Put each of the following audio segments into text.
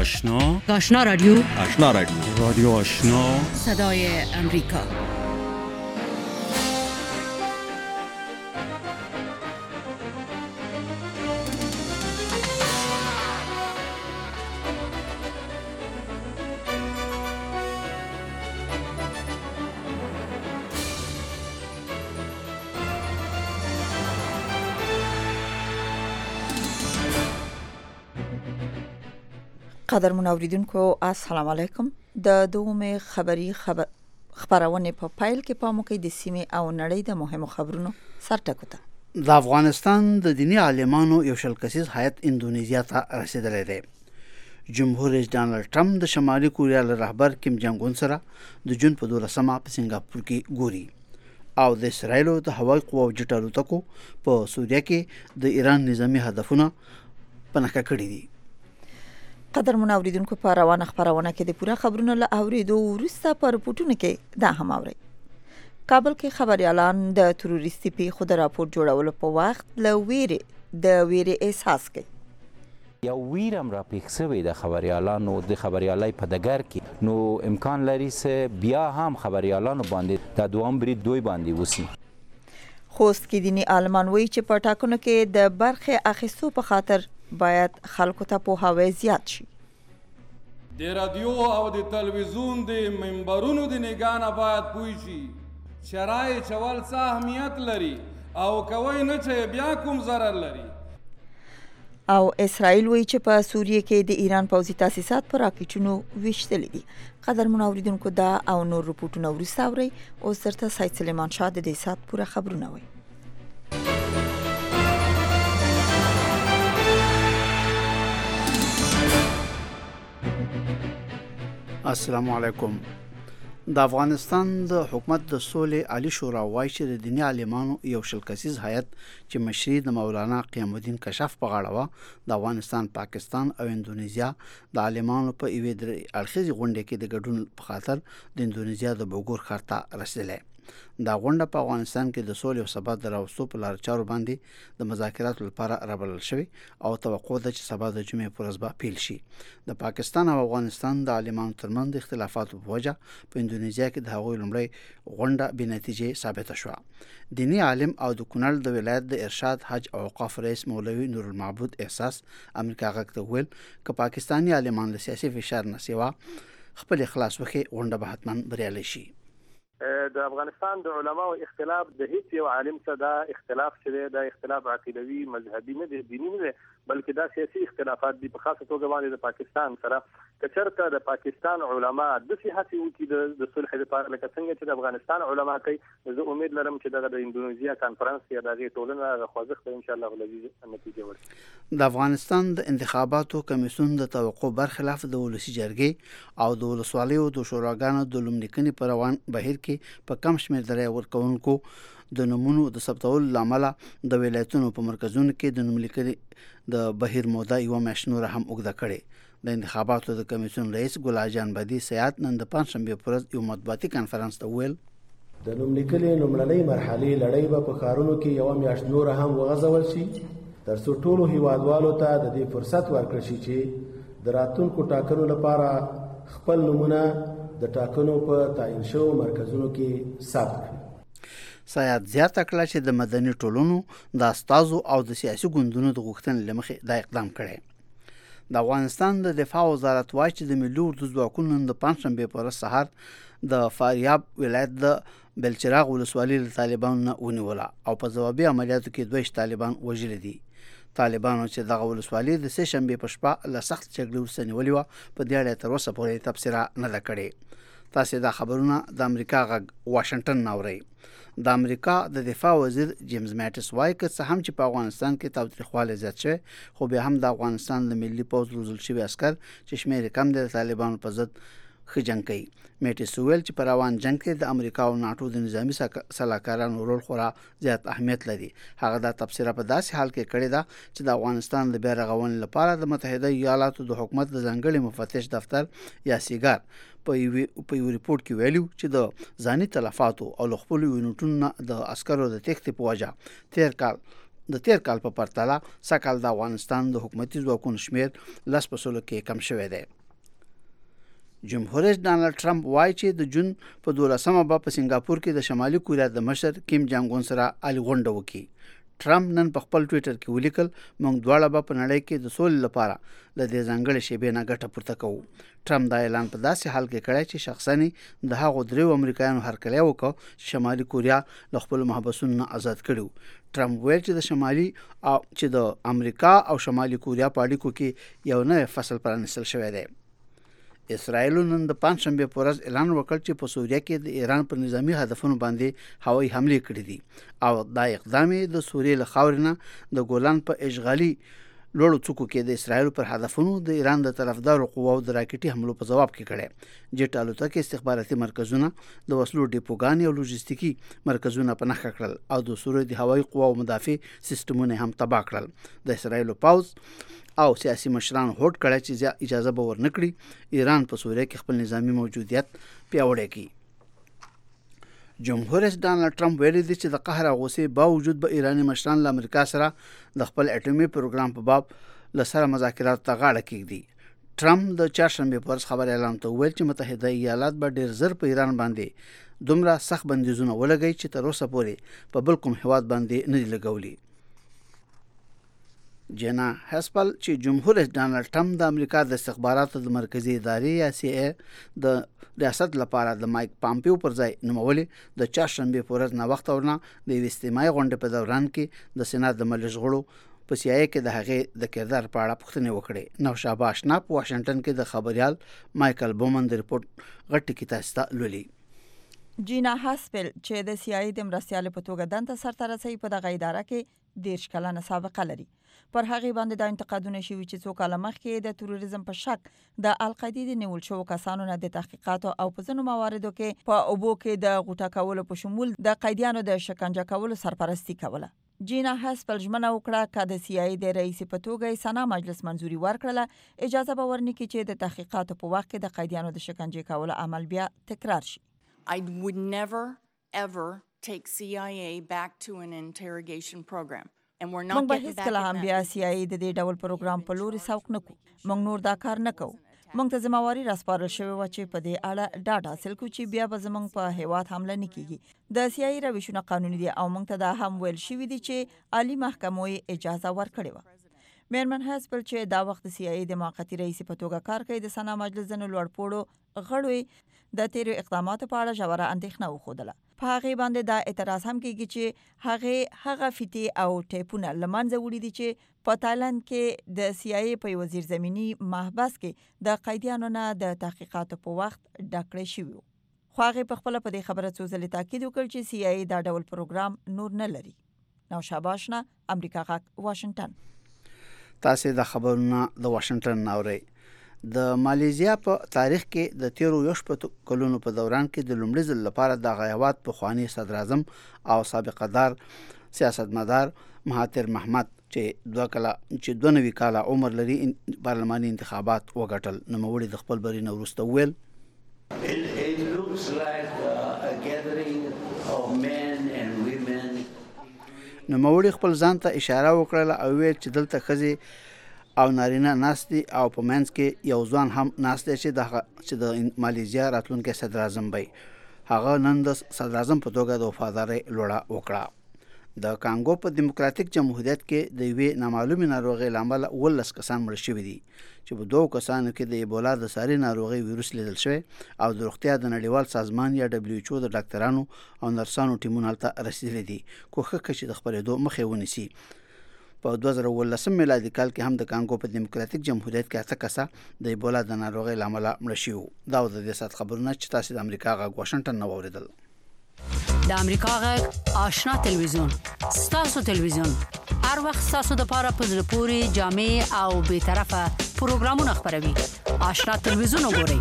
آشنا آشنا رادیو رادیو آشنا صدای امریکا. قدرمن اوریدونکو السلام علیکم. د دومره خبرونه په پایل کې پامو کې د سیمې او نړۍ د مهمو خبرونو سرټکوته. د افغانستان د دینی عالمانو یو شل کسیز هیئت اندونیزیا ته رسیدلی دی. جمهور رئیس ډانلډ ټرمپ د شمالي کوریا له رهبر کیم جونګ اون سره د جون په 12 په سنگاپور کې ګوري او د اسرایل د هوایي قواو جټ الوتکو په سوریه کې د ایران نظامی هدفونه پنهکه کړي دي. قدرمن اوریدونکو په روانه خبرونه کې د پوره خبرونو له اوریدو وروسته په رپورټونو کې دا هم اوري. کابل کې خبريالان د تروریستي پیښو د راپور جوړولو په وخت له ویرې احساس کوي. یو ویرم را پیښ شوی د خبريالانو د خبريالۍ په دګر کې نو امکان لري چې بیا هم خبريالانو باندې د دوام برید دوی باندې وسی. خوست کې دینی عالمان وایي چې په ټاکنو کې د برخه اخیستو په خاطر باید خلکو ته پوهاوی زیات شي. د رادیو او د تلویزیون د منبرونو د نگانه باید پوه شي چې رای چول څه اهمیت لري او کوي نه چې بیا کوم ضرر لري. او اسرائیل وایي چې په سوریه کې د ایران پوځي تاسیسات پر راکټونو ویشتل دي. قدرمن اوریدونکو دا او نور رپورټونه وروسته اوري. اوس درته سید سلیمان شاه د دې سات پوره خبرونه وایي. السلام علیکم. د افغانستان د حکومت د سولې عالی شورا وایي چې د دینی عالمانو یو شل کسیز هیئت چې مشري د مولانا قیام الدین کشف په غاړه وه د افغانستان، پاکستان او اندونیزیا د عالمانو په یوې درې اړخیزې غونډې کې د ګډون په خاطر د اندونیزیا د بوګور ښار ته رسیدلی. دا غونډه په افغانستان کې د سولې او ثبات د راوستو په لار چارو باندې د مذاکراتو لپاره رابلل شوی او توقع ده چې سبا د جمعې پر ورځ به پیل شي. د پاکستان او افغانستان د عالمانو ترمنځ د اختلافاتو په وجه په اندونیزیا کې د هغوی لومړی غونډه بې نتیجې ثابته شوه. دینی عالم او د کونړ د ولایت د ارشاد حج او اوقاف رئیس مولوي نور المعبود احساس امریکا غږ ته وویل که پاکستاني عالمان له سیاسي فشار نه سوا خپل اخلاص وکړي غونډه به حتما بریالۍ شي. د افغانستان د علماو اختلاف د هیڅ یو عالم څخه دا اختلاف شوی دا اختلاف عقیدوي مذهبي نه دی دینی نه بلکې دا سیاسي اختلافات دي په خاصه توګه باندې د پاکستان سره کچرته د پاکستان علما د صحت وکي د صلح لپاره لکه څنګه چې د افغانستان علما کوي. زه امید لرم چې د اندونیزیا کانفرنس یا د ټولنه خوځښت ان شاء الله ولې نتیجه ورکړي. د افغانستان د انتخاباتو کمیسیون د توقع برخلاف د ولسی جرګې او د ولسوالیو د شوراګانو د لومړني په روان بهیر کې په کم شمېر د رای ورکوونکو د نومونو د ثبتولو لامل د ولایتونو په مرکزونو کې د نوملیکنې د بهیر موده یو میاشت نور هم اوږده کړې. د انتخاباتو د کمیسیون رئیس ګلجان بدی سیات نن د پنځشنبه پر ورځ یو مطبوعاتي کانفرنس ته ویل د نوملیکنې لومړنۍ مرحلې لړۍ به په ښارونو کې یو میاشت نور هم وغځول شي ترڅو ټولو هیوادوالو ته د دې فرصت ورکړل شي چې د راتلونکو ټاکنو لپاره خپل نومونه د ټاکنو په تعیین شوو مرکزونو کې ثبت کړي. سیاد زیاته کړه چې د مدني ټولنو د استازو او د سیاسي ګوندونو د غوښتنې له مخې دا اقدام کړی. د افغانستان د دفاع وزارت وایي چې د ملي اردو ځواکونو د پنځشنبې په ورځ سهار د فاریاب ولایت د بلچراغ ولسوالۍ له طالبانو نه ونیوله او په ځوابي عملیاتو کې 22 طالبان وژلي دي. طالبانو چې دغه ولسوالۍ د سه شنبې په شپه له سخت جګړې وروسته نیولې وه په دې اړه تر اوسه پورې تبصره نه ده کړې. تاسو دا خبرونه د امریکا غږ واشنگټن نه اورئ. د امریکا د دفاع وزیر جیمز ماټس وایي که څه هم چې په افغانستان کې تاوتریخوالی زیات شوی خو بیا هم د افغانستان د ملي پوځ روزل شوي عسکر چې شمېر کم دی د طالبانو په ضد ښه جنګ کوي. میټس وویل چې په روان جنګ کې د امریکا او ناټو د نظامي سلاکارانو رول خورا زیات اهمیت لري. هغه دا تبصره په داسې حال کې کړې ده چې د افغانستان د بیا رغونې لپاره د متحده ایالاتو د حکومت د ځانګړي مفتش دفتر یا سیګار په یو ریپورت کې ویلو چې د ځاني تلفاتو او خپل یونټونو د عسکرو د تخت په وجه تیر کال د تیر کال په پرتله سکهال د افغانستان د حکومتي ځواکونو شمیر 10% کې کم شوی دی. جمهور رئیس ډانلډ ټرمپ وایي چې د جون په 12مه به په سنگاپور کې د شمالي کوریا د مشر کیم جانګ اون سره الي غونډه وکړي. ټرمپ نن په خپل ټویټر کې ولیکل موږ دواړه به په نړۍ کې د سولې لپاره له دې ځانګړې شیبې نه ګټه پورته کوو. ټرمپ دا اعلان په داسې حال کې کړی چې شخصا د هغو دریو امریکایانو هرکلی وکړ چې شمالي کوریا له خپل محبسونو نه آزاد کړي. ټرمپ ویل چې د شمالي او چې د امریکا او شمالي کوریا په اړیکو کې یو نوی فصل پرانیستل شوی دی. اسرائیل نن د پنځشنبه په ورځ اعلان وکړ چې په سوریه کې د ایران پر نظامی هدفونو باندې هوایي حمله کړې دي او دا اقدام د سوریې له خاورې نه د ګولان په اشغالي لوړو څوکو کې د اسرائیل پر هدفونو د ایران د طرفدارو قواو د راکټي حملو په جواب کې کړي. جټ الوتکې استخباراتي مرکزونه د وسلو ډیپوګان او لوجستیکي مرکزونه په نښه کړل او د سوریې د هوایي قواو مدافع سیستمونه هم تباه کړل. د اسرائیل پوځ او سیاسي مشران هوډ کړی چې اجازه به ورنکړي ایران په سوریه کې خپل نظامی موجودیت پیاوړی کړي. جمهور رئیس ډانلډ ټرمپ ویلي دی چې د قهر او غوسې باوجود به ایراني مشران له امریکا سره د خپل اټومي پروګرام په باب له سره مذاکرات ته غاړه کېږدي. ټرمپ د چهارشنبې په ورځ خبر اعلان ته وویل چې متحده ایالات به ډېر زر په ایران باندې دومره سخت بندیزونه ولګوي چې تر اوسه پورې په بل کوم هیواد باندې نه دي لګولي. جینا هسپل چې جمهور رئیس ډانلډ ټرمپ د امریکا د استخباراتو د مرکزی ادارې یا CIA د ریاست لپاره د مایک پامپیو پر ځای نومولې د چهارشنبه په ورځ نه وخت ورنه د اجتماعي غونډې په دوران کې د سېنات د مجلس غړو په CIA کې د هغې د کردار په اړه پوښتنې وکړې. نوشابه آشنا په واشنگټن کې د خبريال مایکل بومن د ریپورت غټ کې تاسو ته لولي. جینا هاسپل چې د CIA د مرستیال په توګه دنده سرته رسوي په دغه اداره کې 10 کلنه سابقه لري. پر هغه باندې د انتقادونه شوي چې څو کاله مخکې د تروریزم په شک د القاعده د نیول شو کسانو نه د تحقیقاتو او په ځینو مواردو کې په اوبو کې د غوټه کولو په شمول د قیدیانو د شکنجه کولو سرپرستی کوله. جینا هاسپل ژمنه وکړه چې د CIA د رئیس په توګه سنا مجلس منځوري ورکړه اجازه به ورنکړي چې د تحقیقاتو په وخت کې د قیدیانو د شکنجه کولو عمل بیا تکرار شي. I would never ever take CIA back to an interrogation program. موږ به هیڅکله هم بیا CIA د دې ډول پروګرام په لوري سوق نه کوو. موږ نور دا کار نه کوو. موږ ته ذمہواری راسپارل شوې و چې په دې اړه ډاډ حاصل کړو چې بیا به زموږ په هیواد حمله نه کیږي. د CIA رویشونه قانوني دي او موږ ته دا هم ویل شوي دي چې عالی محکمه اجازه ورکړې وه. میرمن هاسپل چې دا وخت CIA د موقتی رئیس په توګه کار کوي د سنا مجلس د لوړپوړو غړو د تیرو اقداماتو په اړه ژوره اندېښنه وښودله. په هغه باندې دا اعتراض هم کیږي چې هغه فیتی او ټیپونه لمنځه وړي دي چې په تایلند کې د CIA په وزیر زمینی محبس کې د قیدیانو نه د تحقیقاتو په وخت ډکړې شوی. خو هغه په خپل په دې خبره څو ځله تاکید وکړ چې CIA دا ډول پروګرام نور نه لري. نوشابه آشنا امریکا غاک واشنگټن. تاسو د خبرونه د واشنگټن ناوړئ. د مالیزیا په تاریخ کې د 13 کلونو په دوران کې د لومړي ځل لپاره د غیاوات په خوانی صدر اعظم او سابقه دار سیاستمدار مهاتیر محمد چې 92 کاله عمر لري پارلماني انتخابات وګټل. نوموړي د خپل بري وروسته ویل It looks like a gathering of men and women. نوموړي خپل ځان ته اشاره وکړه او ویل چې دلته ښځې او نارینه ناست دي او په منځ کې یو ځوان هم ناست دی چې د مالیزیا راتلونکي صدر اعظم وي. هغه نن د صدر اعظم په توګه د وفادارۍ لوړه وکړه. د کانګو په دیموکراتیک جمهوریت کې د یوې نامعلومې ناروغۍ له امله 19 کسان مړه شوي دي چې په 2 کسانو کې د ایبولا د ساري ناروغۍ ویروس لیدل شوی او د روغتیا د نړیوال سازمان یا WHO د ډاکټرانو او نرسانو ټیمونه هلته رسیدلي دي کوښښ کوي چې د خپرېدو مخه ونیسي. په 2019 میلادي کال کې هم د کانګو په دیموکراتیک جمهوریت کې 8 کسه د ایبولا د ناروغۍ له امله مړه شوي. دا د دې سات خبرونه چې تاسو د امریکا غږ واشنگټن نه واوریدل. د امریکا غږ آشنا تلویزیون ستاسو تلویزیون هر وخت ستاسو د پاره په زړه پوري جامع او به طرفه پروګرامونه خبروي. آشنا تلویزیون وګورئ.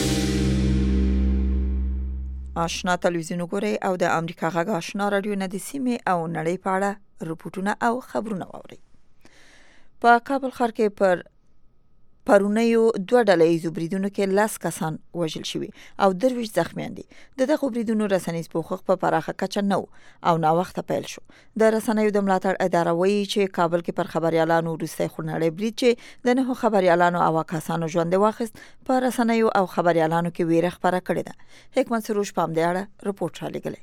آشنا تلویزیون وګورئ او د امریکا غږ آشنا رادیو نه د سیمې او نړۍ په اړه رپورټونه او خبرونه واورئ. په کابل ښار کې پرونیو 2 ډلهییزو بریدونو کې 10 کسان وژل شوي او 23 زخمیان دي. د دغو بریدونو رسنیز پوښښ په پراخه کچه نه او ناوخته پیل شو. د رسنیو د ملاتړ اداره وایي چې کابل کې پر خبريالانو وروستی خونړی برید چې د 9 خبريالانو او کسانو ژوند واخیست په رسنیو او خبريالانو کې ویره خپره کړې ده. حکمت سروش پام دی اړه رپورټ را لګلې.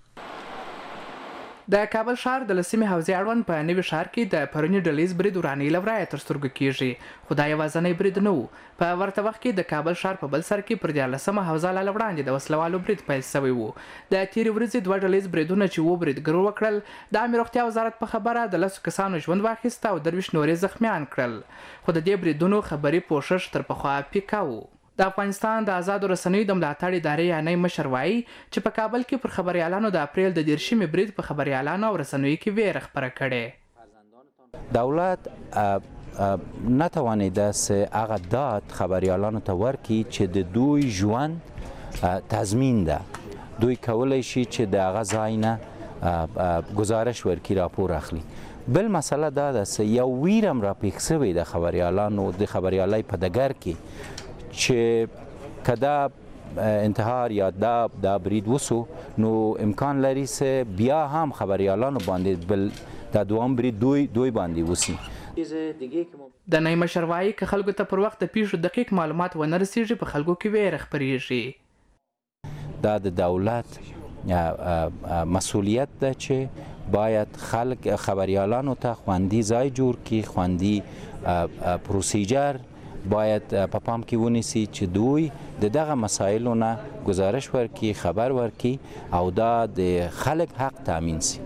د کابل ښار د لسمې حوزې اړوند په نوي ښار کې د پروني ډلیز برید ورانۍ له ورایه تر سترګو کیږي، خو دا یوازینی برید نه و. په ورته وخت کې د کابل ښار په بل سر کې پر 14مه حوزه له وړاندې د وسلوالو برید پیل شوی و. د تیرې ورځې 2 ډلیز بریدونه چې و بریدګرو وکړل، د عامه روغتیا وزارت په خبره د 10 کسانو ژوند واخیست او 23 نورې زخمیان کړل، خو د دې بریدونو خبري پوښښ تر پخوا پیکا و. د افغانستان د آزادو رسنیو د ملاتړ ادارې یعنی مشر وایي چې په کابل کې پر خبريالانو د اپریل د 10مې برید په خبريالانو او رسنیو کې ویره خپره کړې. دولت نتوانیده سه هغه داد خبريالانو ته ورکړي چې د دوی ژوند تضمین ده. دوی کولی شي چې د هغه ځای نه گزارش ورکړي، راپور اخلي. بل مسله دا ده چې یو ویرم را پیښ شوی د خبريالانو د خبريالۍ په ډګر کې چې کدا انتحار یا دا برید وسو نو امکان لري چې بیا هم خبريالانو باندې بل دا دوام برید دوی باندې وسی. د نای مشروعي که خلکو ته پر وخت د پیښو دقیق معلومات ونه رسیږي په خلکو کې ویره خپریږي. دا د دولت مسئولیت ده چې باید خلک خبريالانو ته خوندي ځای جوړ کړي، خوندي پروسیجر باید په پام کې ونیسي چې دوی د دغه مسایلو نه گزارش ورکړي، خبر ورکړي او دا د خلک حق تامین سي.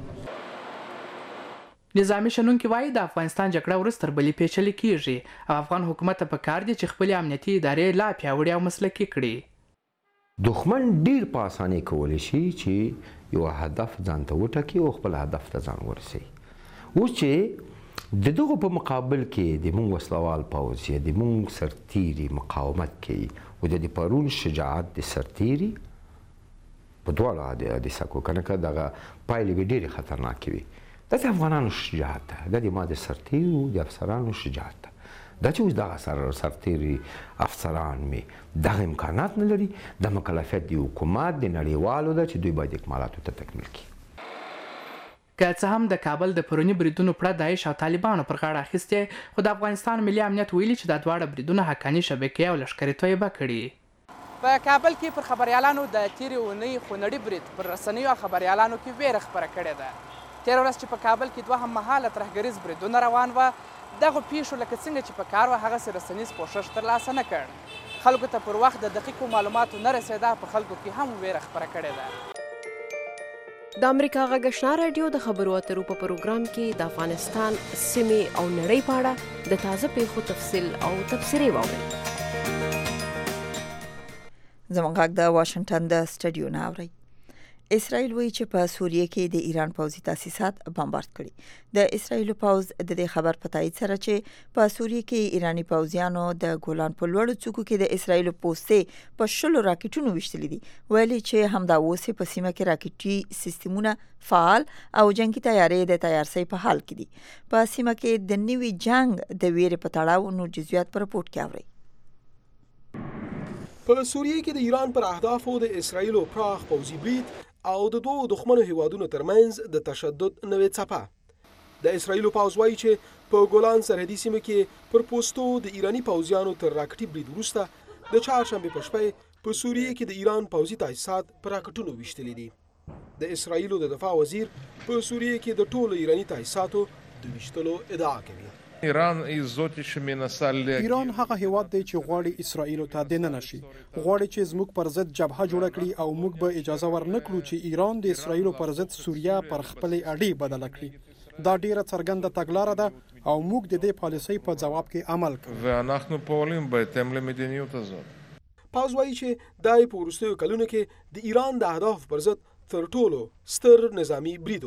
نظامی شنونکي وایي د افغانستان جګړه وروسته تر بلې پیچلې کیږي او افغان حکومت ته پکار دي چې خپل امنیتي ادارې لا پیاوړې او مسلکي کړي. دښمن ډیر په اسانۍ کولی شي چې یو هدف ځان ته وټاکي او خپل هدف ته ځان ورسوي. اوس چې د دغه په مقابل کې د مونږ وسلوال پوځ یا د مونږ سرتیري مقاومت کوي او د پرون شجاعت د سرتیري په دواړه د سکو کنه که دغه پایلې به ډېرې خطرناکې وي. دا د افغانانو شجاعت ده، دا د ما د سرتیرو د افسرانو شجاعت ده. دا چې اوس دغه سرتیري افسران مې دغه امکانات نه لري، د مکلفیت د حکومت د نړیوالو ده چې دوی باید اکمالاتو ته تکمیل کړي. که څه هم د کابل د پروني بریدونو پړه داعش او طالبانو پر غاړه اخیستې، خو د افغانستان ملي امنیت ویلي چې دا دواړه بریدونه حقاني شبکې او لښکرې تویبه کړي. په کابل کې پر خبريالانو د تیرې اونۍ خونړي برید پر رسنیو او خبريالانو کې ویره خپره کړې ده. تېره ورځ چې په کابل کې 2 هممهاله ترهګریز بریدونه روان وه، دغو پیښو لکه څنګه چې په کار وه هغسې رسنیز پوښښ ترلاسه نه کړ. خلکو ته پر وخت د دقیقو معلوماتو نه رسېده، په خلکو کې هم ویره خپره کړې ده. د امریکا غږ آشنا رادیو د خبرو اترو په پروګرام کې د افغانستان سیمې او نړۍ په اړه د تازه پیښو تفصیل او تبصرې واورئ. زموږ غږ د واشنگټن د سټډیو نه اورئ. اسرائیل وایي چې په سوریه کې د ایران پوځي تاسیسات بمبارد کړي. د اسرائیل پوځ د دې خبر په تایید سره چې په سوریه کې ایرانی پوځیانو د ګولان په لوړو څوکو کې د اسرائیل پوستې په 10 راکټونو وشتلې دي، ویلي چې همدا اوس په سیمه کې راکټي سیستمونه فعال او جنگي تیارې د تیارسۍ په حال کې دي. په سیمه کې د نوي جنگ د ویرې په تړاو نور جزئیات په رپورت کې اورئ. په سوریه کې د ایران پر اهدافو د اسرائیل پراخ پوځي برید او د دوه دښمنو هیوادونو ترمنځ د تشدد نوې څپه. د اسرائیل پوځ وایي چې په ګولان سرحدي سیمه کې پر پوستو د ایرانی پوځیانو تر راکټي برید وروسته د چهارشنبه په شپه په سوریه کې د ایران پوځي تاسیسات پر راکټونو وشتلې دي. د اسرائیل د دفاع وزیر په سوریه کې د ټولو ایرانی تاسیساتو د وشتلو ادعا کوي. ایران هغه هیواد دی چې غواړي اسرائیل ته دننه شي، غواړي چې زموږ پر ضد جبهه جوړه کړي او موږ به اجازه ورنکړو چې ایران د اسرائیل پر ضد سوریه پر خپل اډې بدل کړي. دا ډیره څرګنده تګلاره ده او موږ د دې پالیسۍ په جواب کې عمل کوو. پوځ وایي چې دای په وروستیو کلونو کې د ایران د اهداف پر ضد تر ټولو ستر نظامی بریدو.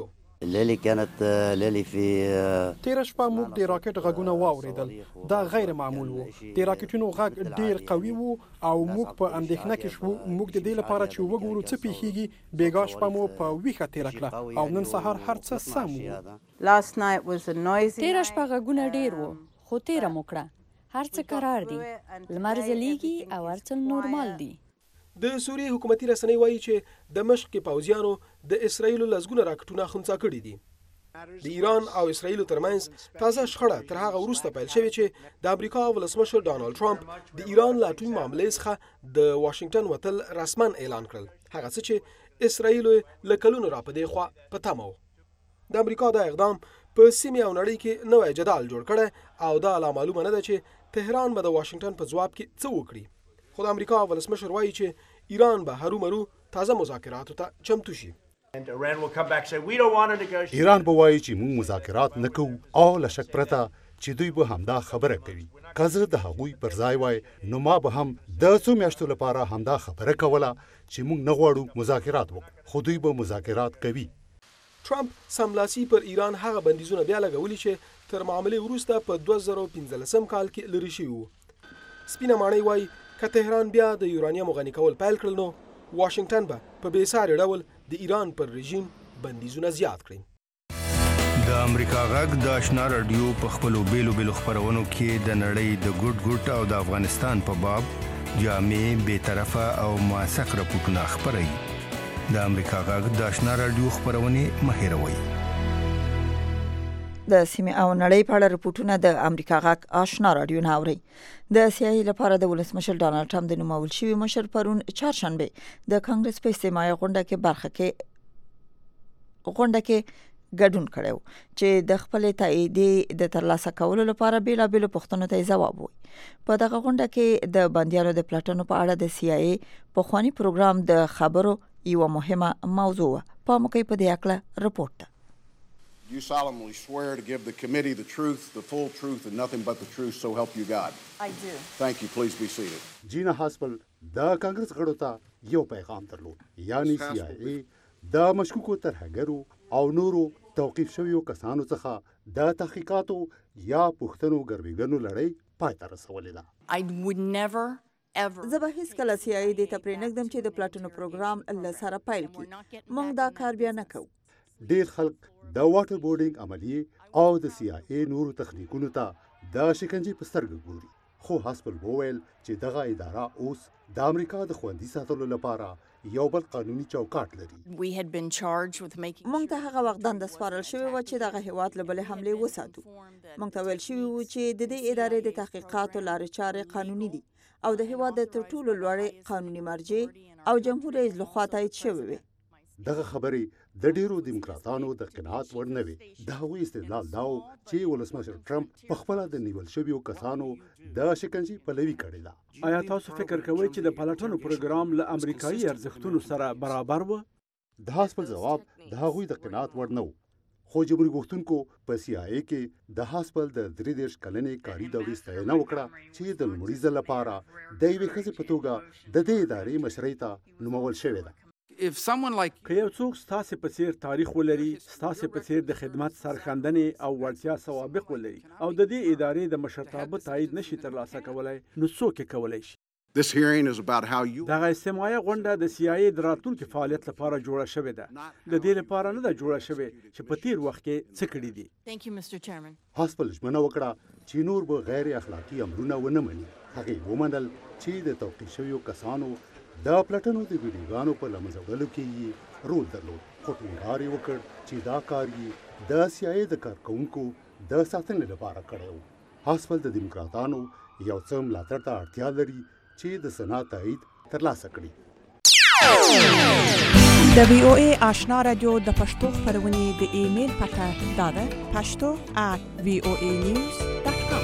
تیره شپه موږ د راکټ غږونه واوریدل. دا غیر معمول وو. د راکټونو غږ ډیر قوي وو او موږ په اندېښنه کې شوو. موږ د دې لپاره چې وګورو څه پیښیږي بیګا شپه مو په ویښه تیره کړه او نن سهار هر څه سم وو. تیره شپه غږونه ډیر وو خو تیره مو کړه. هر څه قرار دي، لمر ځلیږي او هر څه نورمال دي. د سوریې حکومتي رسنۍ وایي چې دمشق کې پوځیانو د اسرایلو لسګونه راکټونه خنثی کړي دي. د ایران او اسرایلو ترمنځ تازه شخړه تر هغه وروسته پیل شوې چې د امریکا ولسمشر ډانلډ ټرمپ د ایران له اټومي معاملې څخه د واشنگټن وتل رسما اعلان کړل، هغه څه چې اسرایلو له کلونو را په دې خوا په تمه و. د امریکا دا اقدام په سیمې او نړۍ کې نوی جدال جوړ کړی او دا لا معلومه نه ده چې تهران به د واشنگټن په ځواب کې څه وکړي. خو د امریکا ولسمشر وایي چې ایران به هرومرو تازه مذاکراتو ته چمتو شي. ایران به وایي چې موږ مذاکرات نه کوو او له شک پرته چې دوی به همدا خبره کوي. که زه د هغوی پر ځای وای نو ما به هم د څو میاشتو لپاره همدا خبره کوله چې موږ نه غواړو مذاکرات وکړو، خو دوی به مذاکرات کوي. ټرمپ سملاسي پر ایران هغه بندیزونه بیا لګولي چې تر معاملې وروسته په 2015 کال کې لري شوي وو. سپینه ماڼۍ وایي که تهران بیا د یورانیم غني کول پیل کړل نو واشنگټن به په بې ساري ډول د ایران پر رژیم بندیزونه زیات کړي. د امریکا غږ د آشنا رادیو په خپلو بیلو خپرونو کې د نړۍ د ګډ او د افغانستان په باب جامع، بې طرفه او موثق راپورټونه خپروي. د امریکا غږ د آشنا رادیو خپرونې مه هېروئ. د سیمې او نړۍ په اړه رپورټونه د امریکا غږ آشنا رادیو نه اوري. د سیاسي لپاره د ولسمشر ډانلډ ټرمپ د نومول شوي مشر پرون چهارشنبه د کانګرس په استماعي غونډه کې ګډون کړو چې د خپل تایید د ترلاسه کولو لپاره بیلابېلو پوښتنو ته ځواب وایي. په دغه غونډه کې د بندیانو د پلاټونو په اړه د CIA پخوانی پروګرام د خبرو یو مهمه موضوع و. په موقع په دې اړه رپورټ You solemnly swear to give the committee the truth, the full truth, and nothing but the truth, so help you God. I do. Thank you. Please be seated. جینا هاسپل د کانګرس غړو ته یو پیغام درلود، یعنی CIA د مشکوکو ترهګرو او نورو توقیف شویو کسانو څخه د تحقیقاتو یا پوښتنو ګربېګنو لړۍ پای ته رسولې ده. I would never زه به هیڅکله CIA دې ته پرېنږدم چې د پلاټونو پروګرام له سره پیل کړي. موږ دا کار بیا نه کوو. ډېر خلک د واټر بورډینګ عملیې او د CIA نورو تخنیکونو ته د شکنجې په سترګه ګوري. خو هاسپل وویل چې دغه اداره اوس د امریکا د خوندي ساتلو لپاره یو بل قانوني چوکاټ لري. موږ ته هغه وخت دنده سپارل شوې وه چې دغه هیواد له بلې حملې وساتو. موږ ته ویل شوي وو چې د دې ادارې د تحقیقاتو لارې چارې قانوني دي او د هیواد د تر ټولو لوړې قانوني مرجع او جمهور رئیس لخوا تایید شوې وي. دغه خبرې د ډیرو دیموکراتانو د قناعت وړ نه وي. د هغوی استدلال دا و چې ولسمشر ټرمپ په خپله د نیول شویو کسانو د شکنجې پلوي کړې ده. آیا تاسو فکر کوئ چې د پلاټونو پروګرام له امریکایي ارزښتونو سره برابر و؟ د هاسپل جواب د هغوی د قناعت وړ نه و. خو جمهوري غوښتونکو په CIA کې د هاسپل د 33 کلنې کاري دورې ستاینه وکړه چې د لومړي ځل لپاره د یوې ښځې په توګه د دې ادارې مشرۍ ته نومول شوې ده. که یو څوک ستاسې په څیر تاریخ ولري، ستاسې په څیر د خدمت سرښندنې او وړتیا سوابق ولري او د دې ادارې د مشرتابه تایید نشي ترلاسه کولی، نو څوک یې کولی شي؟ دغه استماعي غونډه د CIA د راتلونکي فعالیت لپاره جوړه شوې ده. د دې لپاره نه ده جوړه شوې چې په تیر وخت کې څه کړي دي. هاسپل ژمنه وکړه چې نور به غیر اخلاقي امرونه ونه مني. هغې ومنل چې د توقیف شویو کسانو د پلاټونو د ویډیوګانو په له منځه وړلو کې یې رول درلود. خو ټینګار یې وکړ چې دا کار یې د CIA د کارکوونکو د ساتنې لپاره کړی و. هاسپل د دیموکراتانو یو څه ملاتړ ته اړتیا لري چې د سنا تایید ترلاسه کړي. د VOA آشنا رادیو د پښتو خپرونې د ایمیل پته دا ده pashto@voanews.com.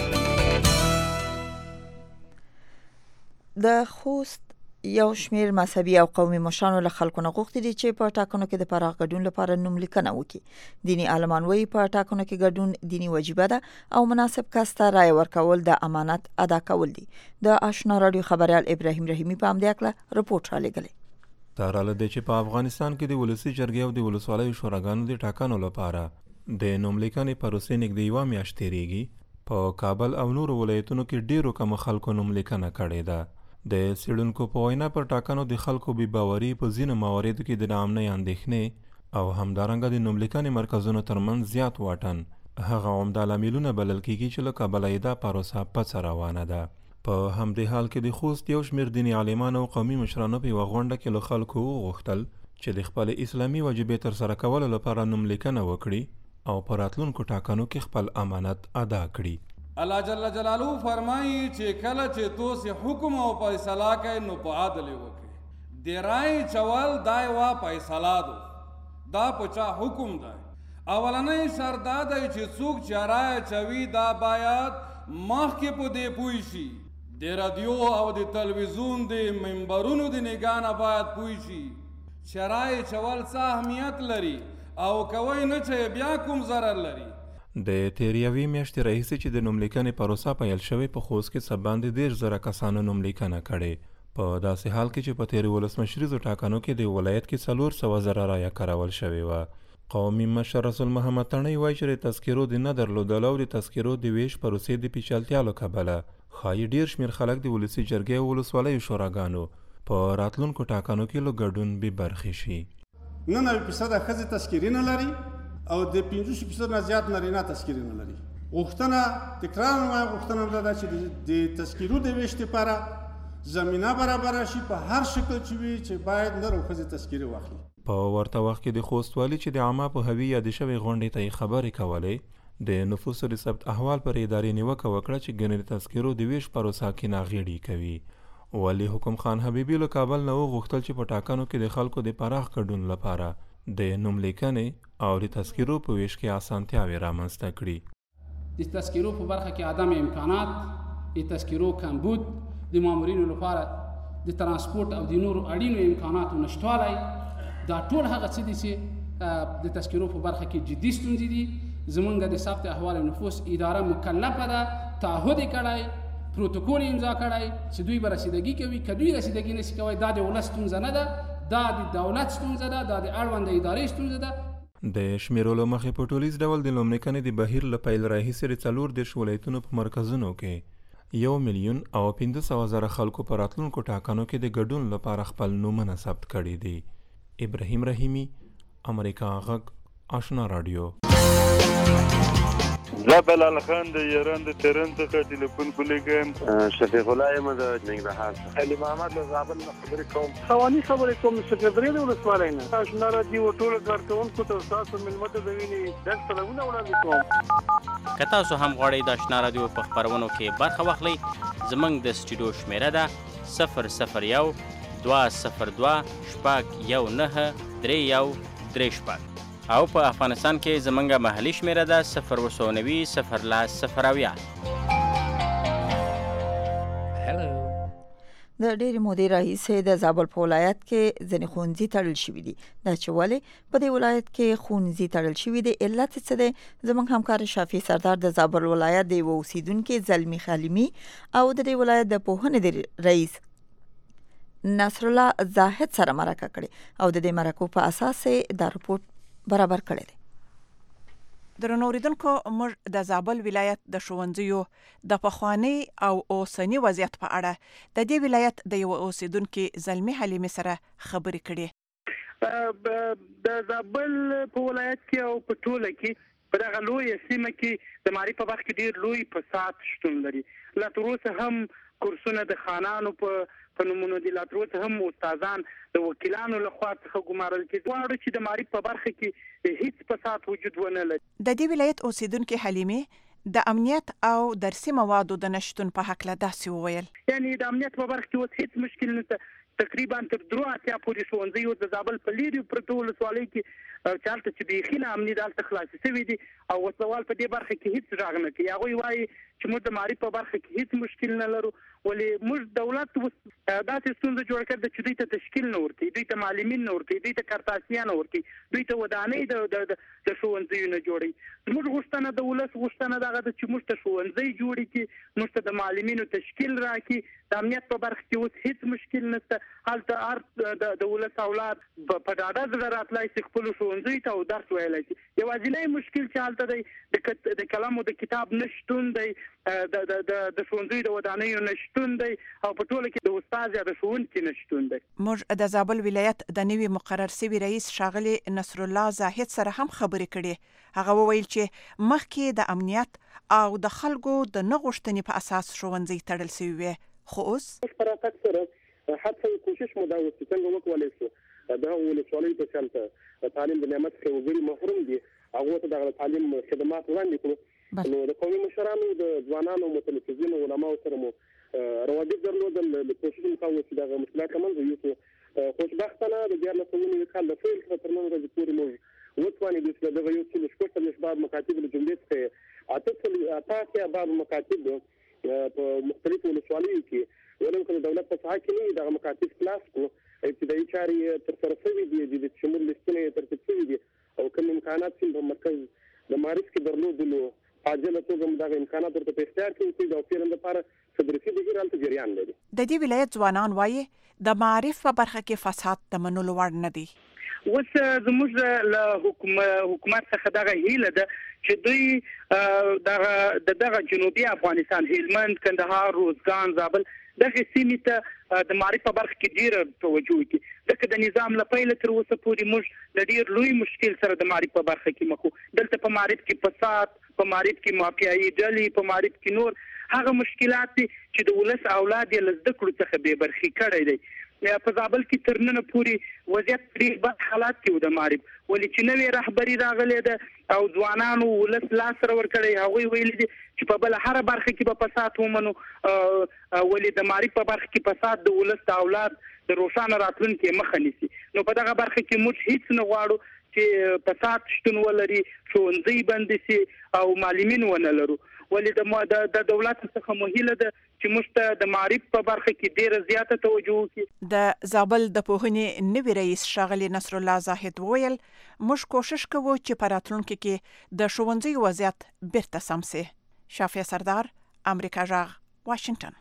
د خوست یو شمیر مذهبي او قومي مشرانو له خلکو نه غوښتي دي چې په ټاکنو کې د پراخ ګډون لپاره نوم لیکنه وکړي. دیني عالمان وایي په ټاکنو کې ګډون دیني وجیبه ده او مناسب کس ته رایه ورکول د امانت ادا کول دي. د آشنا رادیو خبريال ابراهیم رحیمی په همدې اړه رپورټ را لېږلی. تراله د چې په افغانستان کې د ولسی جرګې او د ولسوالیو شوراګانو د ټاکنو لپاره د نوم لیکنې پروسې نږدې یوه میاشت تېرېږي. په کابل او نورو ولایتونو کې ډېرو کم خلکو نوم لیکنه کړې ده. د څېړونکو په وینا پر ټاکنو د خلکو بې باوري په ځینو مواردو کې د ناامنۍ اندېښنې او همدارنګه د نوم لیکنې مرکزونو ترمنځ زیات واټن هغه عمده لاملونه بلل کیږي چې له کابله دا پروسه پڅ روانه ده. په همدې حال کې د خوست یو شمېر دیني عالمان او قومي مشرانو په یوه غونډه کې له خلکو وغوښتل چې د خپل اسلامي واجبې ترسره کولو لپاره نوملیکنه وکړي او په راتلونکو ټاکنو کې خپل امانت ادا کړي. الله جل جلاله فرمایي چې کله چې تاسو حکم او فیصله کوئ نو په عدل وکړئ. د رای چول دا یوه فیصله ده، دا په چا حکم دی. اولنی شرط دا دی چې څوک چې رای چوي دا باید مخکې په دې پوه شي، د رادیو او د تلویزیون د منبرونو د نګاه نه باید پوه شي چې رای چول څه اهمیت لري او کوی نه چې بیا کوم ضرر لري. د تیر یوې میاشتې راهیسې چې د نوملیکنې پروسه پیل شوې په خوست کې څه باندې 10,000 کسانو نوملیکنه کړې. په داسې حال کې چې په تیرې ولسمشریزو ټاکنو کې د ولایت کې 400,000 رایه کارول شوې وه. قومي مشر رسول محمد تڼۍ وایي چې د تذکرو د نه درلودلو او د تذکرو د ویش پروسې د پیچلتیا له کبله ښایي ډېر شمېر خلک د ولسي جرګې او ولسوالیو شوراګانو په راتلونکو ټاکنو کې له ګډون بې برخې شي. 99% ښځې تذکرې نه لري او د 50% نه زیات نارینه تذکرې نه لري. غوښتنه تکرار وایم، غوښتنه دا ده چې د تذکرو د ویش لپاره زمینه برابره شي په هر شکل چې وي چې باید نر او ښځې تذکرې واخلي. په ورته وخت کې د خوست والي چې د عامه پوهاوي یادې شوې غونډې ته یې خبرې کولې، د نفوسو د ثبت احوال پر ادارې نیوکه وکړه چې ګڼې د تذکرو د ویش پروسه کې ناغېړي کوي. والي حکم خان حبیبي له کابل نه وغوښتل چې په ټاکنو کې د خلکو د پراخ ګډون لپاره د نوملیکنې او د تذکرو په ویش کې اسانتیاوې رامنځته کړي. د تذکرو په برخه کې عدم امکانات، د تذکرو کمبود، د مامورینو لپاره د ترانسپورت او د نورو اړینو امکاناتو نشتوالی، دا ټول هغه څه دي چې د تذکرو په برخه کې جدي ستونزې دي. زمونږ د ثبت احوال نفوس اداره مکلفه ده، تعهد یې کړی، پروتوکول یې امضا کړی چې دوی به رسیدګي کوي. که دوی رسیدګي نشي کوی دا د ولس ستونزه نه ده، دا د دولت ستونزه ده، دا د اړونده ادارې ستونزه ده. د شمیرولو مخې په ټولیز ډول د لومړنۍ د بهیر له پیل راهیسې د 4 ولایتونو په مرکزونو کې 1,15,000 خلکو په راتلونکو ټاکنو کې د ګډون لپاره خپل نومونه ثبت کړي دي. ابراهیم رحیمی، امریکا غږ، آشنا رادیو. زه بلال خان د ایران د تهران څخه ټلیفون کولیږم. شفیق الله یم د ننګرهار څخه. علي محمد له زابل نه خبرې کوم. خواني خبرې کوم سکرټري د ولسوالۍ نه. آشنا رادیو ټول کارکونکو ته تاسو ملمت د ویني ډېر سلامونه وړاندې کوم. که تاسو هم غواړئ د آشنا رادیو په خپرونو کې برخه واخلئ، زموږ د سټوډیو شمیره ده 001 202 619 31 او په افغانستان کې زمونږ محلي شمیره ده 090 010 د ډېرې مودې راهیسې د زابل په ولایت کې ځینې ښوونځي تړل شوي دي. دا چې ولې په دې ولایت کې ښوونځي تړل شوي دي، علت څه دی؟ زموږ همکار شافي سردار د زابل ولایت د یوه اوسیدونکي زلمي خلیمي او د دې ولایت د پوهنې د رئیس نصر الله زاهد سره مرکه کړې او د دې مرکو په اساس دا رپورټ برابر کړی دی. درنو اوریدونکو، موږ د زابل ولایت د ښوونځیو د پخوانی او اوسنی وضعیت په اړه د دې ولایت د یو اوسیدونکو زلمی حلیمه سره خبرې کړې. د زابل په ولایت کې او په ټوله کې په دغه لوی سیمه کې د ماری په وخت کې ډیر لوی فساد شتون لري. لا تر اوسه هم کورسونه د خانانو په نومونو دي، لا تر اوسه هم استادان د وکیلانو لخوا څخه ګمارل کېږي. غواړو چې د ماری په برخه کې هیڅ فساد وجود ونه لري. د دې ولایت اوسیدونکو حلیمه د امنیت او درسي موادو د نشټون په حق له داسې وویل. یعنی د امنیت په برخه کې اوس هیڅ مشکل نشته. تقریبا تر 3 پورې ښوونځي د زابل په لیرې پرتو ولسوالۍ کې چالت چې بيخي نه امني دالته خلاص شوی دي او وسوال په دې برخه کې هیڅ راغ نه کوي. هغه وایي چې موږ د ماری په برخه کې هیڅ مشکل نه لرو، ولې موږ دولت داسې ستونزه جوړ کړ چې دوی ته تشکیل نه ورکړي، دوی ته معلمین نه ورکړي، دوی ته کارتاسیان نه ورکړي، دوی ته ودانۍ د ښوونځیو نه جوړي. موږ غوښتنه د ولس غوښتنه دغه چې موږ ته ښوونځي جوړ کړي، موږ ته د معلمینو تشکیل راکړي. د امنیت په برخه کې اوس هیڅ مشکل نشته. هلته د ولس اولاد په ډاډه زړه راتلای شي خپل ښوونځي ته او درس ویلای شي. یوازینی مشکل چې هلته دی د کلام او د کتاب نشتون دی. د ښوونځیو د ودانیو نشتون دی او په ټوله کې د استاد یا د ښوونکي نشتون دی. موږ د زابل ولایت د نوي مقرر شوي رئیس ښاغلي نصر الله زاهد سره هم خبرې کړې. هغه وویل چې مخکې د امنیت او د خلکو د نه غوښتنې په اساس ښوونځي تړل شوي وي، خو اوس په راتګ سره حتی کوشش مو دا و چې څنګه وکولای شو د ولسوالۍ په چلته تعلیم د نعمت څخه وګړي محروم دي هغه ته د تعلیم خدمات وړاندې کړو. نو د قومي مشرانو د ځوانانو متمرکزینو علماو سره مو روابط درلودل د کوشش مکوو چې دغه مشکلات له منځه یوسو. خوشبختانه د 2019 کال د فیل څخه تر نن ورځې پورې موږ وتوانېدو چې دغه یو څه شپږ څلوېښت باب مکاتب له جملې څخه اته باب مکاتب په مختلفو ولسوالیو کې ولکه د دولت په ساحه کې نه دغه مکاتب خلاص کړو. ابتدایي چارې ترسره شوي دي د شمول لستونه ترتیب شوي دي او کوم امکانات چې په مرکز د معارف کې درلودلو عاجله توګه دغه امکانات ورته په اختیار کې دي او پیرند لپاره صدرسي د هیرالت جریان لري. د دې ولایت ځوانان وایي د معارف په برخه کې فساد د منلو وړ نه دي. اوس زموږ له حکومت څخه دغه هیله ده چې دوی دغه جنوبي افغانستان هلمند، کندهار، روزګان، زابل دغه سیمې ته د معارف په برخه کې ډېره توجه وکړي. ځکه د نظام له پیله تر اوسه پورې موږ د ډېر لوی مشکل سره د معارف په برخه کې مخ یو. دلته په معارف کې فساد، په معارف کې مافیایي ډلې، په معارف کې نور هغه مشکلات دي چې د ولس اولاد یې له زده کړو څخه بې برخې کړی دی. په زابل کې تر ننه پورې وضعیت ډېر بد حالات کې و د معارف، ولې چې نوې رهبري راغلې ده او ځوانانو ولس لاس سره ورکړی. هغوی ویلي دي چې په بله هره برخه کې به فساد ومنو، ولې د معارف په برخه کې فساد د ولس د اولاد د روښانه راتلونکي مخه نیسي. نو په دغه برخه کې موږ هیڅ نه غواړو چې فساد شتون ولري، ښوونځي بند شي او معلمین ونه لرو. ولې د دولت څخه مو هیله ده چې موږ ته د معارف په برخه کې ډیره زیاته توجه وکړي. د زابل د پوهنې نوي رئیس ښاغلي نصر الله زاهد وویل موږ کوشش کوو چې په راتلونکي کې د ښوونځي وضعیت بیرته سم شي. شافیه سردار، امریکا غږ، واشنگټن.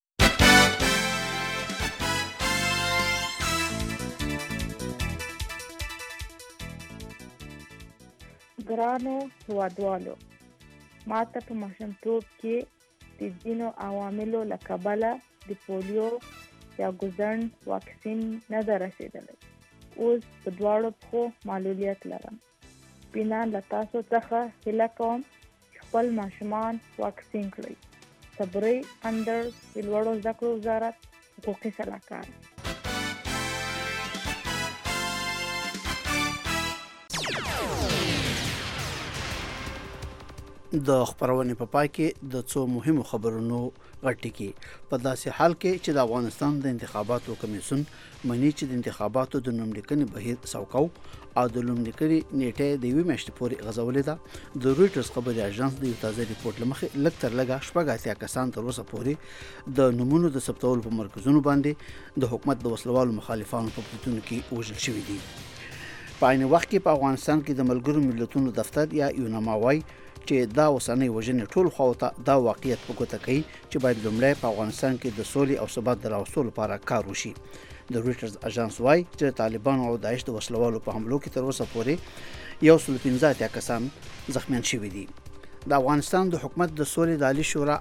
ګرانو هیوادوالو، ما ته په ماشومتوب کې د ځینو عواملو له کبله د پولیو یا ګوزڼ واکسین نه ده رسېدلی. اوس په دواړو پښو معلولیت لرم. بنا له تاسو څخه هیله کوم چې خپل ماشومان واکسین کړئ. صبري اندر د لوړو زده کړو وزارت، حقوقي سلاکار. د خبرونې په پای کې د څو مهمو خبرونو غټي کې په داسې حال کې چې د افغانستان د انتخاباتو کمیسیون مني چې د انتخاباتو د نوملیکنې بهیر سوکاو او د نوملیکنې نیټه د یوې میاشتې پورې غځولې ده. د رویټرز خبري اژانس د یو تازه ریپورت لمخې لږ تر لږه شپږ اتیا کسان تر اوسه پورې د نومونو د ثبتولو په مرکزونو باندې د حکومت د وسلوالو مخالفانو په بریتونو کې وژل شوي دي. په عین وخت کې په افغانستان کې د ملګرو ملتونو دفتر یا یوناما وايي چې دا اوسنۍ وژنې ټول خواته دا واقعیت په ګوته کوي چې باید لومړی په افغانستان کې د سولې او ثبات د راوستلو لپاره کار وشي. د رویټرز اژانس وايي چې طالبان او داعش د وسلوالو په حملو کې تر اوسه پورې 115 کسان زخمیان شوي دي. د افغانستان د حکومت د سولې د عالی شورا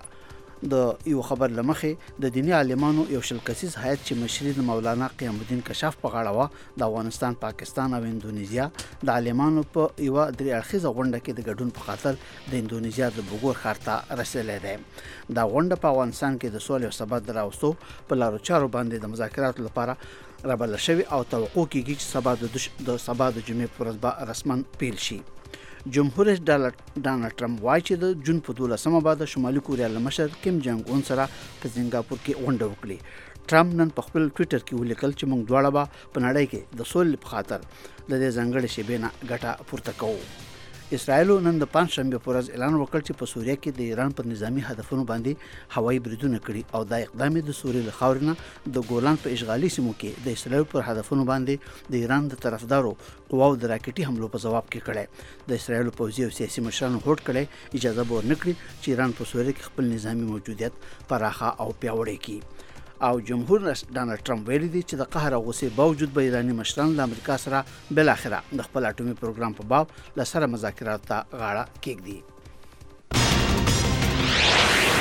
د یو خبر لمخې د دینی عالمانو یو شل کسیز هیئت چې مشري د مولانا قیام الدین کشاف په غاړه و د افغانستان، پاکستان او اندونیزیا د عالمانو په یو درې اړخیزه غونډه کې د ګډون په خاطر د اندونیزیا د بوګور ښار ته رسېدلی دی. دا غونډه په افغانستان کې د سولې او ثبات د راوستو په لارو چارو باندې د مذاکراتو لپاره رابلل شوې او توقع کېږي چې سبا د جمعې په ورځ به رسما پیل شي. جمهور رئیس ډانلډ ټرمپ وایي چې د جون په 12مه به د شمالي کوریا له مشر کیم جانګ اون سره په سنګاپور کې غونډه وکړي. ټرمپ نن په خپل ټویټر کې ولیکل چې موږ دواړه به په نړۍ کې د سولې په خاطر د دې ځانګړې شیبې نه ګټه پورته کوو. اسرائیل نن د پنځشنبه په ورځ اعلان وکړ چې په سوریه کې د ایران پر نظامی هدفونو باندې هوایي بریدونه کړي او دا اقدام د سوریې له خاورې نه د ګولان په اشغالي سیمو کې د اسرائیل پر هدفونو باندې د ایران د طرفدارو قواو د راکټي حملو په جواب کې کړي. د اسرائیل پوځي او سیاسي مشرانو هوډ کړي اجازه به ورنکړي چې ایران په سوریه کې خپل نظامی موجودیت پراخه او پیاوړی کړي. او جمهور رئیس ډانلډ ټرمپ ویلي دی چې د قهر او غوسې باوجود به ایراني مشران له امریکا سره بل اخره د خپل اټومي پروګرام په باب له سره مذاکرات ته غاړه کېږدي.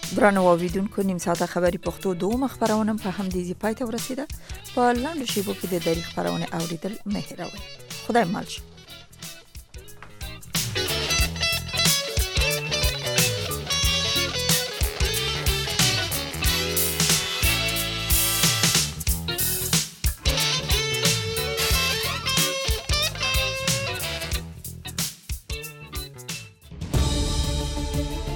درنو اوریدونکو نیم ساعته خبری پښتو دوه خبرونه په همدې پای ته ورسیده. په لاندې شیبو کې د دری خبرونه اوریدل مه هیروئ. خدای مل شه.